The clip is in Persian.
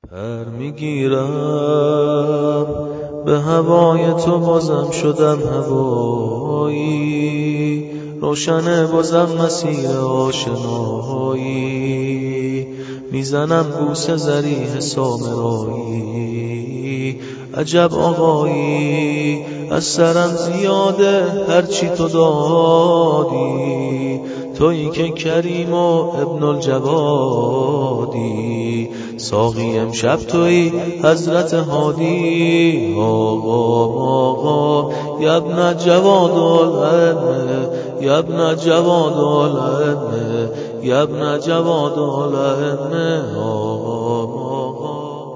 هر میگیرم به هوای تو بازم شدم هوایی، روشن بازم مسیر آشنایی، میزنم بوسه زریح سامرایی. عجب آقایی از سرم زیاده هرچی تو دادی، تویی که کریم و ابن الجوادی، ساقی امشب تویی حضرت هادی. آقا یبن جواد الائمه، یبن جواد الائمه، یبن جواد الائمه.